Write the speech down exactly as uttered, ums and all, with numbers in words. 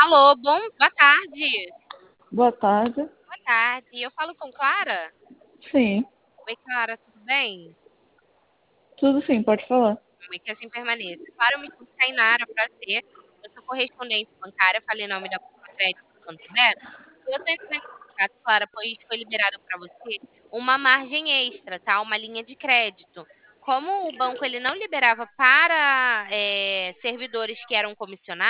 Alô, bom boa tarde. Boa tarde. Boa tarde, eu falo com Clara? Sim, Oi, Clara, tudo bem? tudo sim, pode falar. Amém, que assim permaneça. Clara, eu me chamo Tainara, prazer. Eu sou correspondente bancária, falei em nome da Crédito Santander. Eu tô entrando em contato, Clara, pois foi liberado para você uma margem extra, tá? Uma linha de crédito. Como o banco ele não liberava para eh, servidores que eram comissionados,